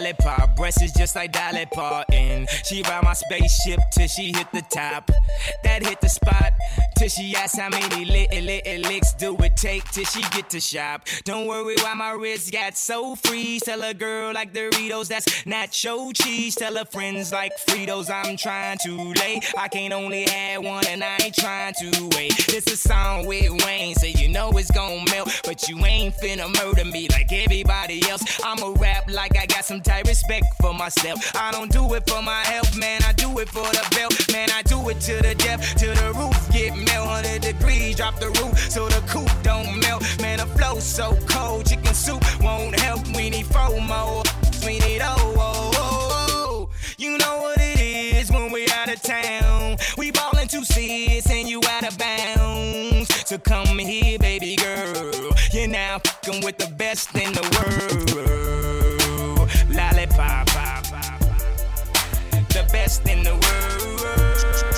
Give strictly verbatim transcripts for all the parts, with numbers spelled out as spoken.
lollipop, breasts is just like Dolly Parton. She ride my spaceship till she hit the top. That hit the spot till she asks how many lit, lit, licks do it take till she get to shop. Don't worry why my wrist got so free. Tell a girl like Doritos, that's nacho cheese. Tell her friends like Fritos, I'm trying to lay. I can't only have one and I ain't trying to wait. This a song with Wayne, so you know it's gon' melt. But you ain't finna murder me like everybody else. I'ma rap like I got some tight respect for myself. I don't do it for my health, man, I do it for the belt. Man, I do it to the depth, till the roof get melt. one hundred degrees, drop the roof so the coupe don't melt. Man, the flow so cold, chicken soup won't help. We need FOMO, we need oh, oh, oh, oh. You know what it is when we out of town. We ballin' two seats and you out of bounds. So come here, baby girl. You're now fucking with the best in the world. Lollipop, pop, pop, pop. The best in the world.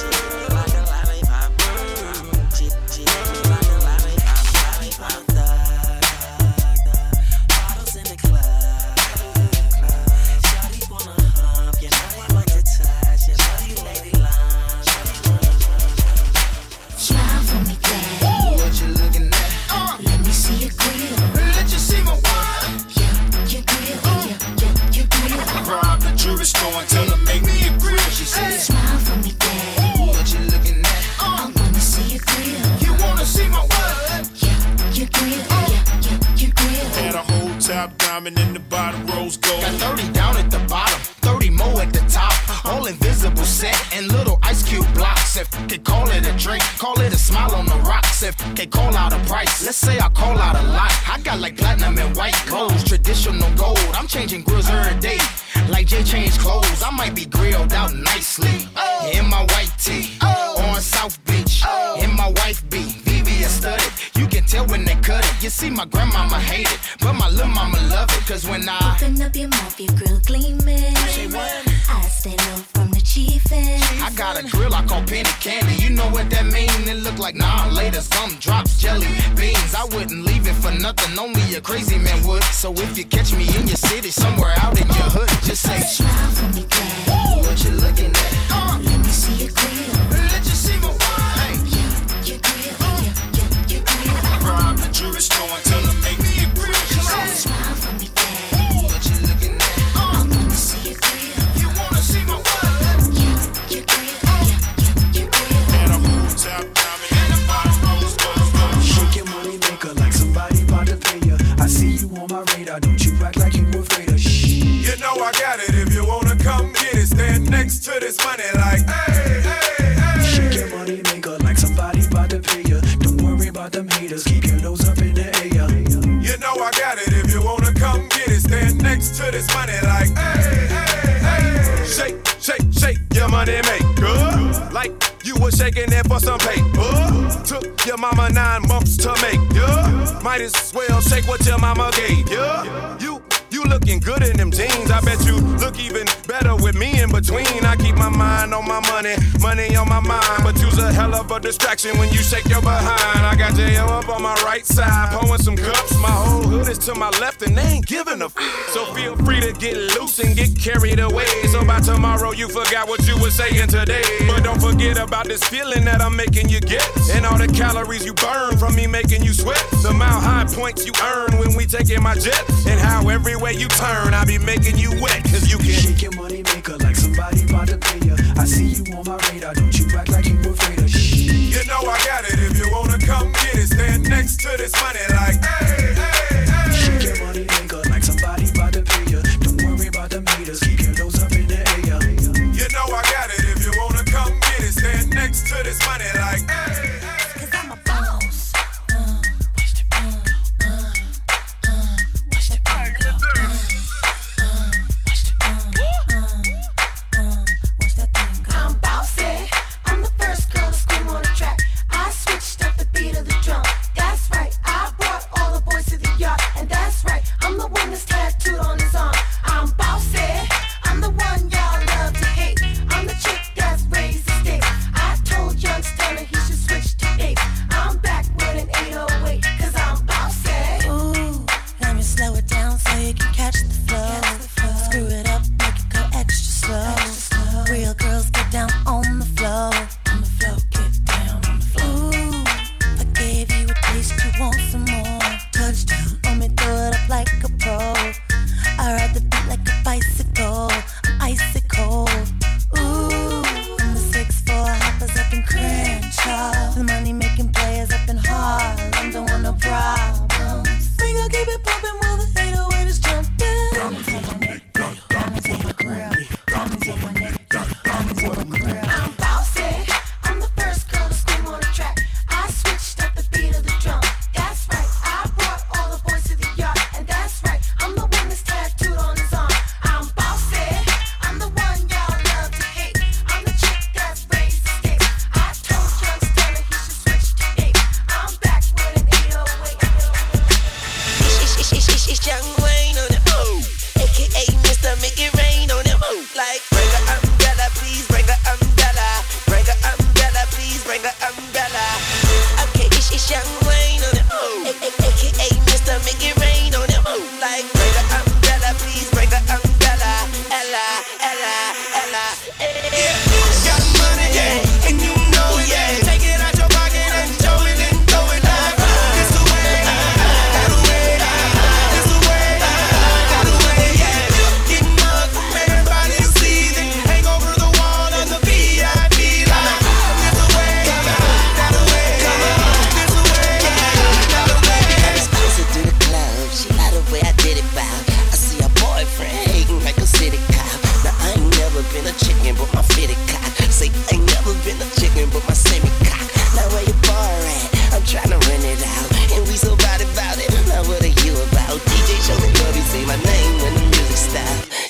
Store and tell her make me a grill. She said, smile for me, daddy. What you looking at? Uh, I wanna see your grill. You wanna see my what? Yeah, your grill. Uh, yeah, yeah, your grill. Had a whole top diamond in the bottom, rose gold. Got thirty down at the bottom, thirty more at the top. All invisible set and little ice cube blocks. If they call it a drink, call it a smile on the rocks. If they call out a price, let's say I call out a lot. I got like platinum and white clothes, traditional gold. I'm changing grills every day. Like Jay changed clothes, I might be grilled out nicely. Oh. In my white tee, oh. On South Beach, oh. In my wife beat, V V S studded. You can tell when they cut it. You see, my grandmama hate it, but my little mama love it. Cause when I open up your mouth, your grill gleaming. Say what? I stand up from the chiefin'. I got a grill I call penny candy. You know what that mean? It look like nah later, some drops, jelly beans. I wouldn't leave it for nothing, only a crazy man would. So if you catch me in your city, somewhere out in your hood, just say smile for me, daddy. What you looking at? Uh, Let me see your grill. Let you see my wine. Yeah, your grill. Uh, yeah, yeah, your grill. Rob the jewelry store and tell them make me a grill. She said, smile for me, daddy. What you looking at? Uh, I wanna see your grill. You wanna see my wine? Yeah, your grill. Uh, yeah, yeah, your grill. And a whole top diamond in the bottom, rose gold. Shake your money maker like somebody about to pay ya. I see you on my radar, don't you act like you afraid of shh. You know I got it, if you wanna come get it, stand next to this money like, hey, hey, hey. Shake your money maker like somebody about to pay ya. Don't worry about them haters, keep your nose up in the air. You know I got it, if you wanna come get it, stand next to this money like, hey, hey, hey. Shake, shake, shake your money maker, like you was shaking it for some paper. Took your mama nine months to make ya. Might as well shake what your mama gave ya. You You looking good in them jeans. I bet you look even better with me in between. I keep my mind on my money, money on my mind. But you's a hell of a distraction when you shake your behind. I got J O up on my right side, pouring some cups. My whole hood is to my left and they ain't giving a f. So feel free to get loose and get carried away. So by tomorrow you forgot what you were saying today. But don't forget about this feeling that I'm making you get. And all the calories you burn from me making you sweat. The mile high points you earn when we taking my jet. And how every way you turn, I be making you wet, cause you can shake your money maker like somebody about to pay ya. I see you on my radar, don't you act like you afraid of shh. You know I got it, if you wanna come get it, stand next to this money like, hey, hey, hey. Shake your money maker like somebody about to pay ya. Don't worry about them haters, keep your nose up in the air. You know I got it, if you wanna come get it, stand next to this money like, hey, hey. Cause I'm a boss. Uh, watch the uh, uh, uh, watch the uh, uh, uh, watch the uh, uh,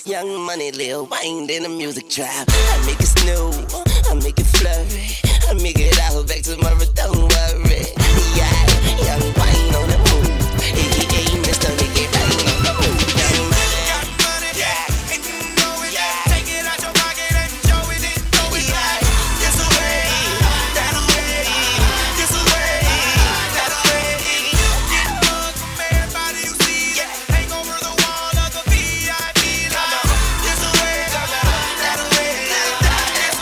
Young Money, Lil Wayne in the music trap. I make it snow, I make it flurry, I make it out back tomorrow, don't worry. Yeah, Young Wayne on the move, A K A Mister Ricky Wayne on the move. Young Money, got money, yeah, and you know it, yeah. Take it out your pocket and show it, and throw it like this away, that away, this away, that away. Get hugs from everybody you see, yeah. Hang over the wall of the V I P like this away, that away, this away.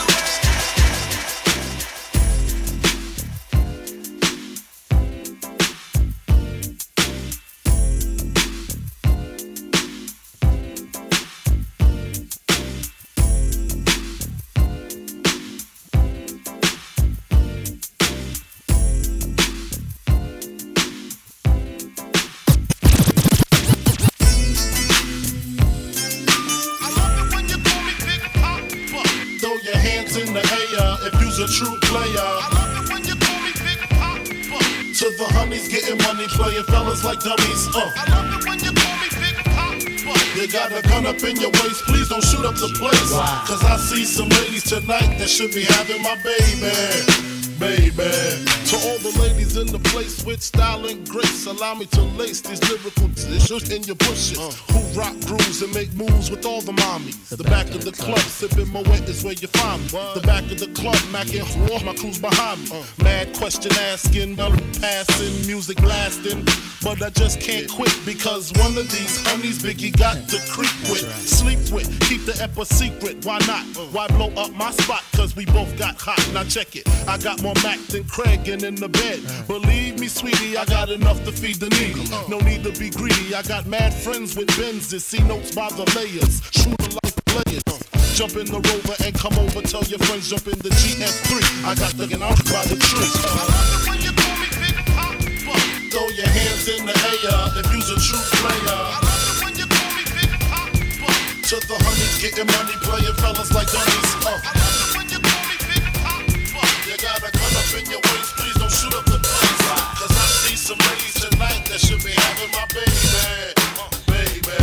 Throw your hands in the air if you's a true player. I love it when you call me Big Papa. To the honeys getting money, playing fellas like dummies. Uh. I love it when you call me Big Papa. You got a gun up in your waist, please don't shoot up the place. Wow. Cause I see some ladies tonight that should be having my baby. Baby. To all the ladies in the place with style and grace, allow me to lace these lyrical dishes in your bushes. Uh. Who rock grooves and make moves with all the mommies. The, the back, back of the, the club, sipping Moet is where you find me. What? The back of the club, macking war, my crew's behind me. Uh. Mad question asking, passing, music blasting. But I just can't quit because one of these honeys Biggie got to creep with, right. Sleep with, keep the ep a secret. Why not? Uh. Why blow up my spot? Cause we both got hot. Now check it. I got more Mac than Craig and in the bed. Believe me, sweetie, I got enough to feed the needy. No need to be greedy. I got mad friends with Benzes. See notes by the layers. Shooter like players. Jump in the Rover and come over. Tell your friends jump in the G F three. I got the get out by the tree. I love it when you call me Big Papa. Throw your hands in the air if you's a true player. I love it when you call me Big Papa. To the honeys getting money, playing fellas like dummies. Uh. I love it when you call me Big Papa. You got a gun up in your waist, please don't shoot up the place. Cause I see some ladies tonight that should be having my baby. Uh, baby.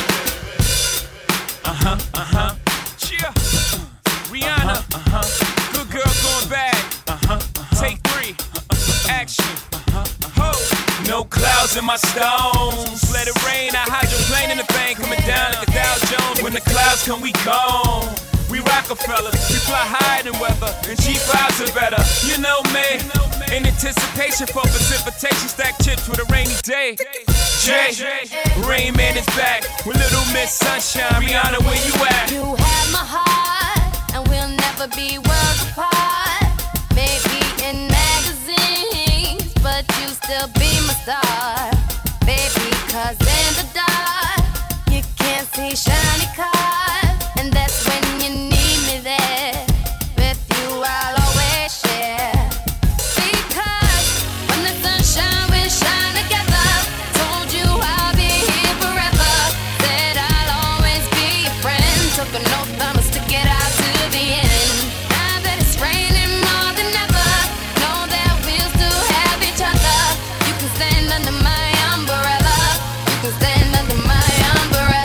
Uh-huh, uh-huh. Yeah. Uh, Rihanna. Uh-huh, uh-huh. Good girl going bad. Uh-huh, uh-huh. Take three. Uh-huh. Action. Uh-huh, uh-huh. Ho. No clouds in my stones. Let it rain. I hydroplane in the bank. Coming down like a Dow Jones. When the clouds come, we gone. We Rockefellers, we fly higher than weather, and cheap vibes are better. You know me, in anticipation for precipitation, stack chips with a rainy day. Jay, Rain Man is back with Little Miss Sunshine. Rihanna, where you at? You have my heart, and we'll never be worlds apart. Maybe in magazines, but you still be my star. Baby, cause in the dark, you can't see shiny cars. And that's when you need me there. With you I'll always share. Because when the sunshine will shine together. Told you I'll be here forever. Said I'll always be your friend. Took an oath I'ma stick it out to the end. Now that it's raining more than ever, know that we'll still have each other. You can stand under my umbrella. You can stand under my umbrella.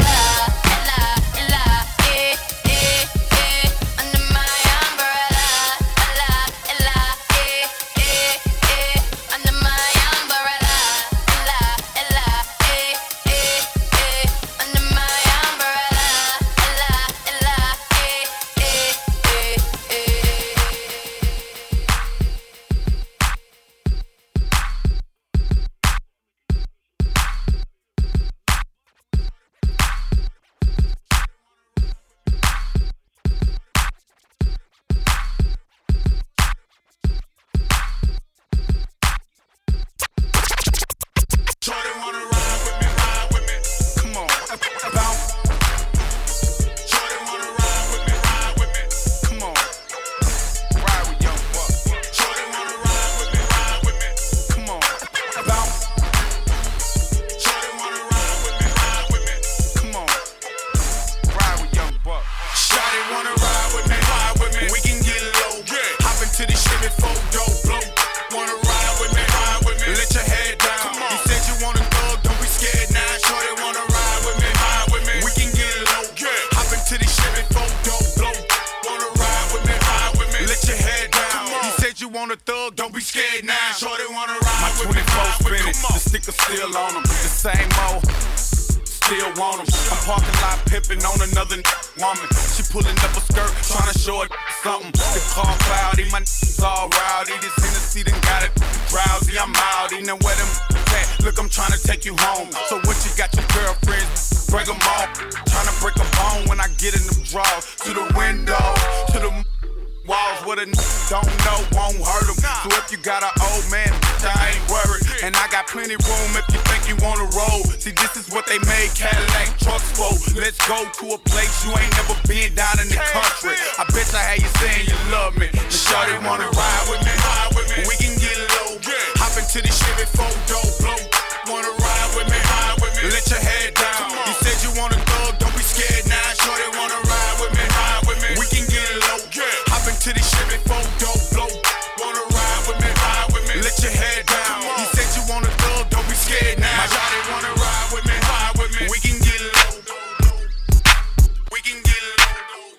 to the Chevy four door blow. Wanna ride with me, ride with me. Let your head down. He said you want a thug, don't be scared now. Shorty wanna ride My with me. twenty-four spinning, the sticker still on them. The same old, still want them. I'm parking lot pimping on another woman. She pulling up a skirt, trying to show it something. The car cloudy, my niggas all rowdy. This Hennessy done got it drowsy. I'm outy, now where them at? Look, I'm trying to take you home. So what you got your girlfriends? Break them off. Trying to break a bone when I get in them drawers. To the window, to the walls. What a n don't know won't hurt them. So if you got an old man, I ain't worried. And I got plenty room if you think you wanna roll. See, this is what they made Cadillac trucks for. Let's go to a place you ain't never been down in the country. I bet I had you saying you love me. The shorty wanna ride with me, ride with me. We can get low. Hop into the Chevy four door blow. Wanna ride with me, ride with me. Let your head down. You said you want a thug, don't be scared now. Shorty wanna ride with me, ride with me. We can get low. Hop into the Chevy four door blow. Wanna ride with me, ride with me. Let your head down. You said you want a thug, don't be scared now. My shorty wanna ride with me, ride with me. We can get low. We can get low.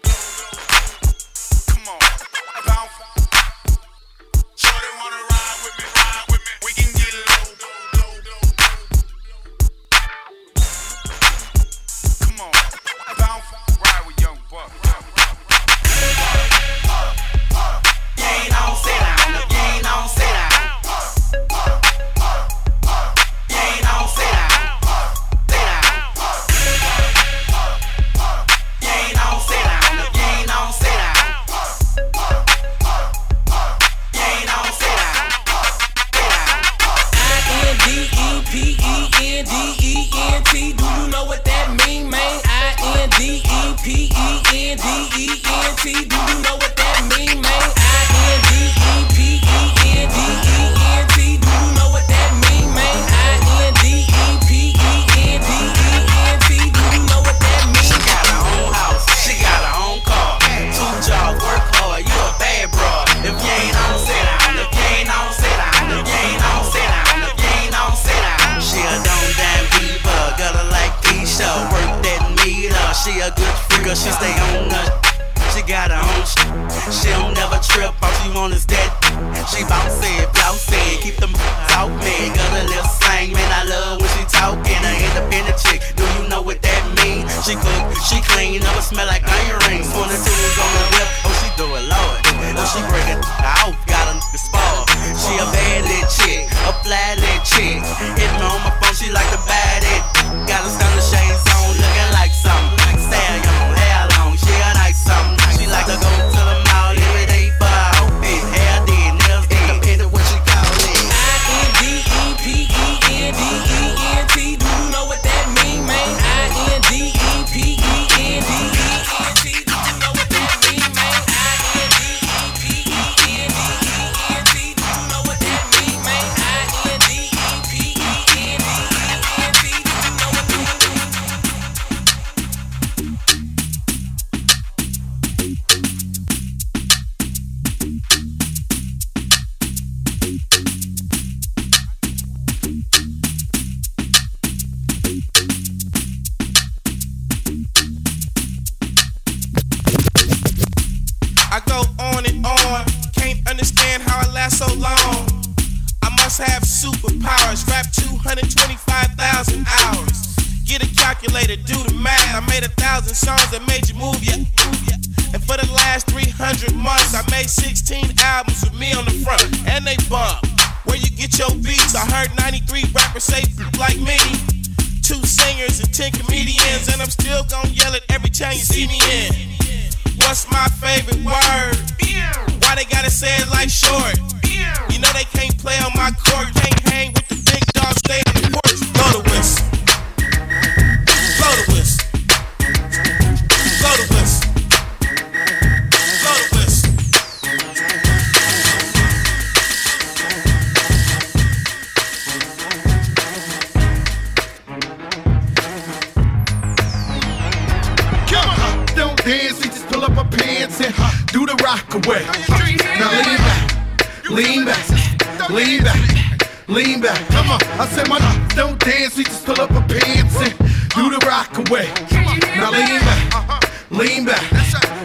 Come on, bounce. Shorty wanna ride with me, ride with me. We can get low. Come on, bounce. Ride with Young Buck. You ain't on sit down, you ain't on sit down. You ain't on sit down, sit down. You ain't on sit down, you ain't on sit down. You ain't on sit down, sit down. I N D E P E N D E N T. Do you know what that mean, man? I N D E P E N D E N T. Do you know what that mean, man? I N D E P E N D E N T. Do you know what that mean, man? I N D E P E N D E N T. Do you know what that mean? She got her own house, she got her own car. Two jobs, work hard, you a bad broad. If you ain't on sit down, if you ain't on sit down, if you ain't on sit down, if you ain't on sit down. She a dumb damn diva, got her like Keisha, work that meter. She a good freaker, she stay on the. She got her own sh- She don't never trip, all she want is that. She bouncy, bouncy, keep them out, man. Got a little slang, man, I love when she talkin'. An independent chick, do you know what that mean? She cook, she clean, never smell like onion rings. One or two is on the whip, oh she do it, Lord. Oh she break it out, got a nigga spoil. She a bad little chick, a flat little chick. Hit me on my phone, she like to bad it. Got a stunner shades on, looking like something. Stallion, hair long, she a nice something. She like to go to the mall every day for her outfit. Hair did, nails did, depending what she call it. I N D E P E N D E N T. Do you know what that mean, man? I N D E P E N D E N T. Do you know what that mean, man? I N D E P E N D E N T. Do you know what that mean, man? I N D E P E N D E N T. Do you know what that mean? I go on and on, can't understand how I last so long. I must have superpowers, rap two hundred twenty-five thousand hours. Get a calculator, do the math. I made a thousand songs that made you move, yeah. And for the last three hundred months, I made sixteen albums with me on the front, and they bump. Where you get your beats? I heard ninety-three rappers say like me. Two singers and ten comedians, and I'm still gon' yell it every time you see me in. What's my favorite word? Why they gotta say it like short? You know they can't play on my court, can't hang with the big dogs, stay on the porch. Blow the whistle. Blow the whistle. Blow the whistle. Blow the whistle. Come on, don't dance, we just pull up our pants and do the rock away. Now lean back, lean back, lean back, lean back. Come on, I said my don't dance, we just pull up our pants and do the rock away. Now lean back, lean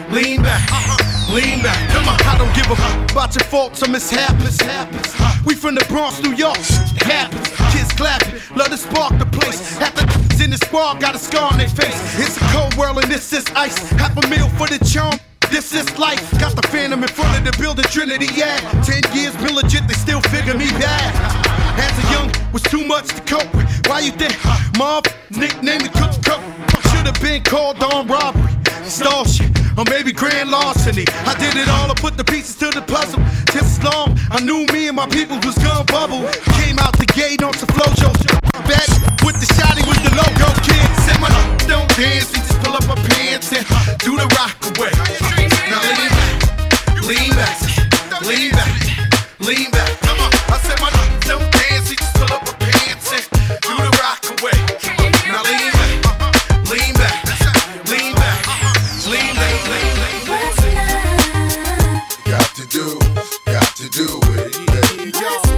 lean back, lean back. Come on, I don't give a fuck about your faults or mishaps. We from the Bronx, New York, it happens. Kids clapping, love to spark the place. Half the in the squad got a scar on their face. It's a cold world and this is ice. Half a meal for the charm. This is life. Got the Phantom in front of the building, Trinity, yeah. Ten years been legit, they still figure me bad. As a young, was too much to cope with. Why you think Mob nicknamed the Cook Cook? Should've been called on robbery, stall shit, or maybe grand larceny. I did it all, I put the pieces to the puzzle. Just as long, I knew me and my people was gonna bubble. Came out the gate on some flojo. Back with the shotty with the logo, kid. Said my don't dance, he just pull up my pants and do the rock away. Now lean back, lean back, lean back, lean back. Come on, I said my don't dance, he just pull up my pants and do the rock away. Now lean back, lean back, lean back, lean back, lean back. What's love? Got to do, got to do with it. What's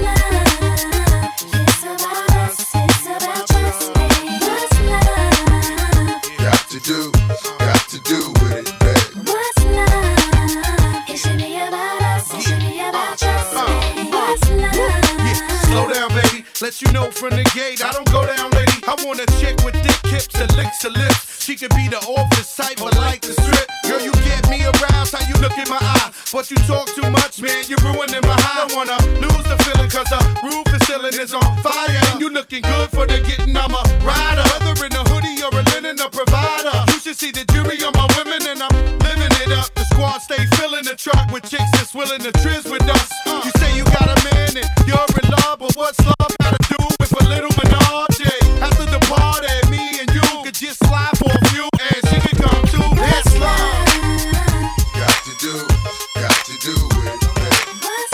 love? It's about us, it's about trusting. What's love? Got to do, got to do with it, baby. What's love? It should be about us, it should be about trusting. What's love? Yeah, slow down, baby. Let you know from the gate, I don't go down, lady. I want a chick with thick hips and licks her lips. She could be the office type, but like the strip. Girl, you get me aroused, how you look in my eye. But you talk too much, man, you're ruining my high. I don't wanna lose the feeling, cause the roof is ceiling is on fire. And you looking good for the getting, I'm a rider. Whether in a hoodie or a linen, a provider. You should see the jury on my women, and I'm living it up. The squad stay filling the truck with chicks that's willing to trizz with us. You say you got a man and you're in love, but what's love gotta do with a little menage? After the party, me and you could just slide for a few, and she could come too. That's love. Got to do, got to do with it, baby. What's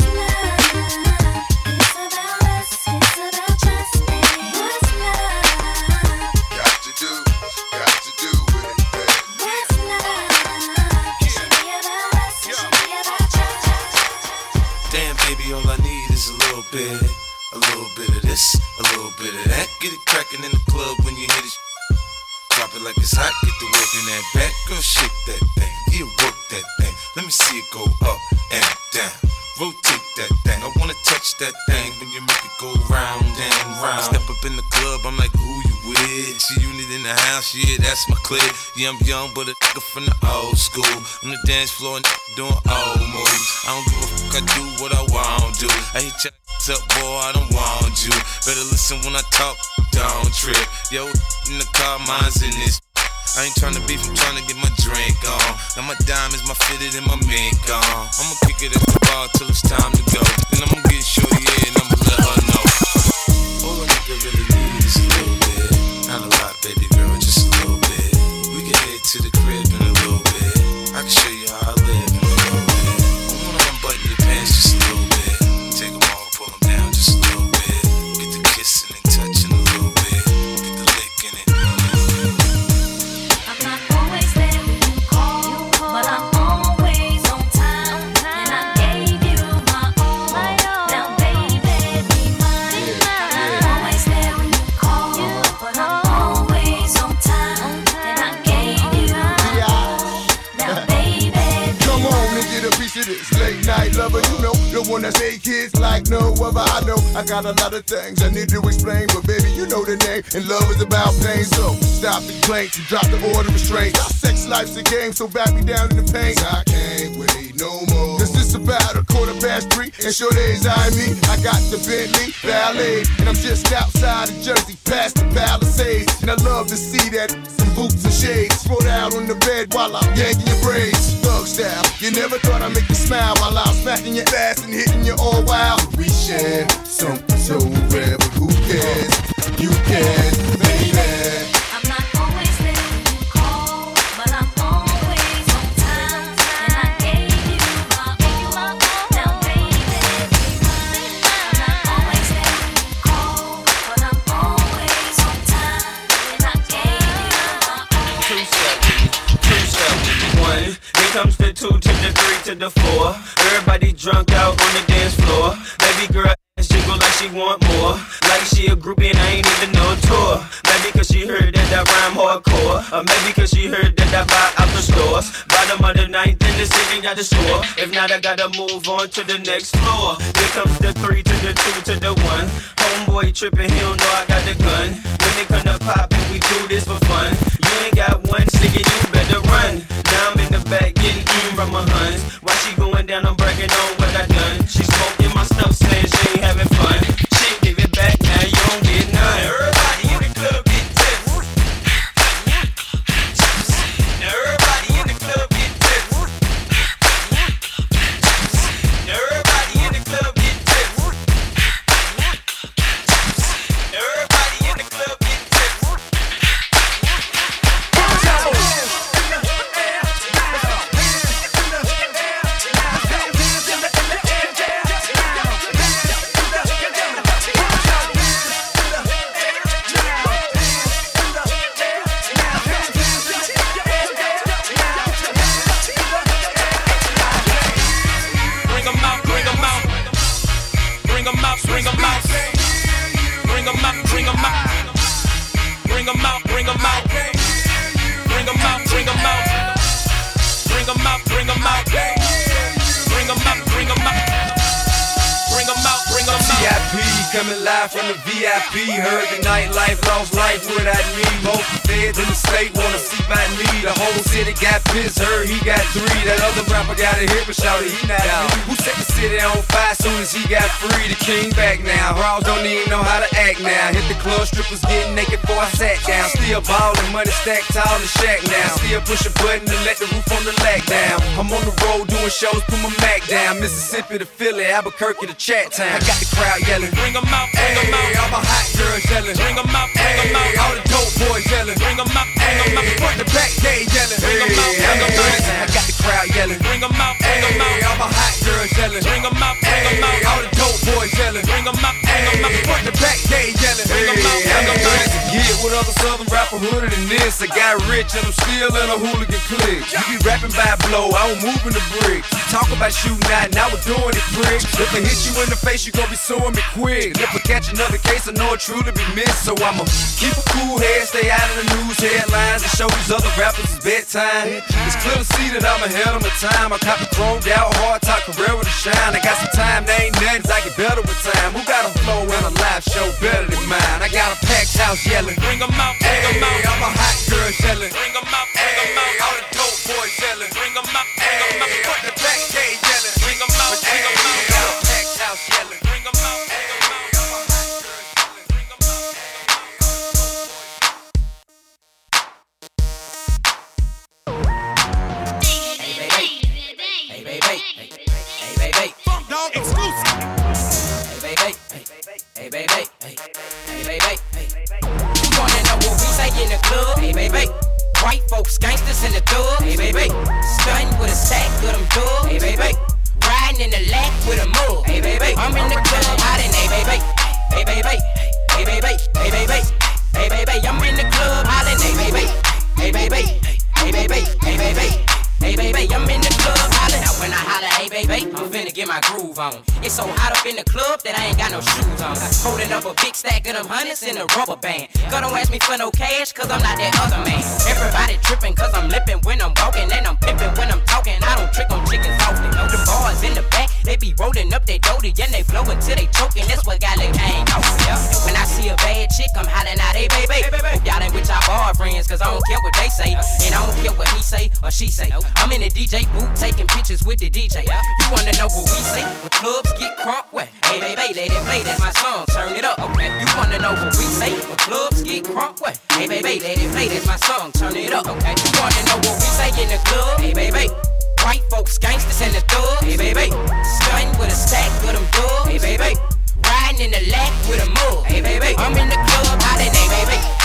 love? It's about us, it's about trusting. What's love? Got to do, got to do with it, baby. What's love? It should be about us, it should be about trusting. Damn, baby, all I need is a little bit, a little bit of this, a little bit of that. Get it crackin' in the club when you hit it. Drop it like it's hot, get the work in that back. Girl, shake that thing, yeah, work that thing. Let me see it go up and down. Rotate that thing, I wanna touch that thing when you make it go round and round. I step up in the club, I'm like, who you with? See unit in the house, yeah, that's my clique. Yeah, I'm young, but a nigga from the old school. On the dance floor and doing old moves. I don't give a fuck, I do what I want to. I hit your ass up, boy, I don't want you. Better listen when I talk, don't trip. Yo, in the car, mine's in this. I ain't tryna beef, I'm tryna get my drink on. Now my diamonds, my fitted, and my mink on. I'ma kick it at the bar till it's time to go. Then I'ma get shorty, yeah, and I'ma let her know. All a nigga really need is a little bit. Not a lot, baby girl, just a little bit. We can head to the crib in a little bit. I can show you how I live in a little bit. I wanna unbutton your pants just a little bit. Take them off, pull them down just a little bit. Get the kissing and touching a little bit. Get the licking it. I'm not always there when you call, but I'm always on time. And I gave you my all. Now, baby, be mine. I'm not always there when you call, but I'm always on time. And I gave you my all. Now, baby, be Come on and get a piece of this late night lover, you know, the one that's made kids like no other. I know I got a lot of things I need to explain, but baby, you know the name, and love is about pain. So stop the complaints and drop the order of restraint. Our sex life's a game, so back me down in the pain. I can't wait no more. Cause it's about a quarter past three, and sure days I me. I got the Bentley Ballet, and I'm just outside of Jersey, past the Palisades. And I love to see that some boots and shades spread out on the bed while I'm yanking your braids. Thug style, you never thought I'd make you smile while I'm smacking your ass and hitting you all wild. We share something so rare, but who cares? You can, baby. I'm not always there when you call, but I'm always on time. And I gave you my all. Now, baby, be mine. I'm not always there when you call, but I'm always on time. And I gave you my all. Two steps, two steps, one. Here comes the two to the three to the four. Everybody drunk out on the dance floor. Baby girl, ass jiggle like she want more. Like she a groupie and I ain't even no tour. Maybe cause she heard that I rhyme hardcore. Or maybe cause she heard that I buy out the stores. Bottom of the ninth in the city got the score. If not, I gotta move on to the next floor. Here comes the three to the two to the one. Homeboy tripping, he don't know I got the gun. When they come to pop and we do this for fun. You ain't got one stick and you better run. Now I'm in the back getting eaten from my huns. While she going down, I'm bragging on what I done. She smoking my stuff, saying she ain't having fun. She give it back, now you don't get none. Everybody in the club get tips. Now everybody in the club get tips. Now everybody in the club get tips. Now everybody in the club get tips. Bring 'em out, bring 'em out, bring 'em out, bring 'em out, bring 'em out, bring 'em out, bring 'em out, bring 'em out, bring 'em out, bring 'em out, bring 'em out, bring 'em out, bring 'em out, bring 'em out. V I P coming live from the V I P. Heard the nightlife, lost life without me. Most feds in the state wanna see by me. The whole city got pissed, heard he got three. That other rapper got a hit, but shouted he not out. Who set the city on fire soon as he got free? The king back now. Raws don't even know how to act now. Hit the club, strippers getting naked before I sat down. Still ballin', money stacked tall in shack now. Still push a button to let the roof on the lack down. I'm on the road doing shows, put my Mac down. Mississippi to Philly, Albuquerque to Chat Town. I got the crowd yelling, bring 'em out, bring 'em out. All my hot girls yelling, bring 'em out, bring 'em out. All the dope boys yelling, bring 'em out, bring 'em out. Front the back, they yelling, bring 'em out, bring 'em out. I got the crowd yelling, bring 'em out, bring 'em out. All my hot girls yelling, bring 'em out, bring 'em out. All the dope boys yelling, bring 'em out, bring 'em out. Front the back, they yelling, bring 'em out, bring 'em out. Yeah, with other southern rapper hooded than this. I got rich and I'm still in a hooligan clique. You be rapping by blow, I don't move in the bricks. Talk about shooting out, now we're doing it prick. If I hit you in the face, you gon' be suing me quick. If I catch another case, I know it truly be missed. So I'ma keep a cool head, stay out of the news headlines, and show these other rappers it's bedtime. It's clear to see that I'm ahead of my time. I cop the chromed out, hard top career with a shine. I got some time, there ain't nothing, I get better with time. Who got a flow and a live show better than mine? I got a packed house yelling, bring 'em out, bring 'em out. All my hot girls yelling, bring 'em out, bring 'em out. All the dope boys yelling, bring 'em out, bring 'em out. Front the back, they yelling, bring 'em out, bring 'em out. Got a packed house yelling, bring 'em out, bring 'em out. All my hot girls yelling, bring 'em out, bring 'em out. Hey baby, hey baby, Funk Dog exclusive. Hey baby, hey baby, hey baby, you wanna know what we say in the club? Hey baby, white folks, gangsters in the club. Hey baby, stunning with a stack of them dubs. Hey baby, riding in the lack with a mug. Hey baby, I'm in the club hiding. Hey baby, hey baby, hey baby, hey baby, hey baby, I'm in the club hiding. Hey baby, hey baby, hey baby, hey baby. Hey baby, I'm in the club hollering. Now when I holler, hey baby, I'm finna get my groove on. It's so hot up in the club that I ain't got no shoes on. Holding up a big stack of them hundreds in a rubber band. Cause don't ask me for no cash, cause I'm not that other man. Everybody tripping cause I'm lipping when I'm walking. And I'm pimping when I'm talking. I don't trick on chickens often. Know the bars in the back, they be rolling up their doty. And they flowing till they choking. That's what got the gang off. Yeah. And when I see a bad chick, I'm hollering out, hey baby. Hope y'all ain't with y'all bar friends, cause I don't care what they say. And I don't care what he say or she say. I'm in the D J booth taking pictures with the D J. You wanna know what we say? When clubs get crunk wet. Hey baby, let it play, that's my song, turn it up, okay? You wanna know what we say? When clubs get crunk wet. Hey baby, let it play, that's my song, turn it up, okay? You wanna know what we say in the club? Hey baby, white folks, gangsters in the thugs. Hey baby, stunning with a stack of them dubs. Hey baby, riding in the lack with a mug. Hey baby, I'm in the club hiding. Hey baby,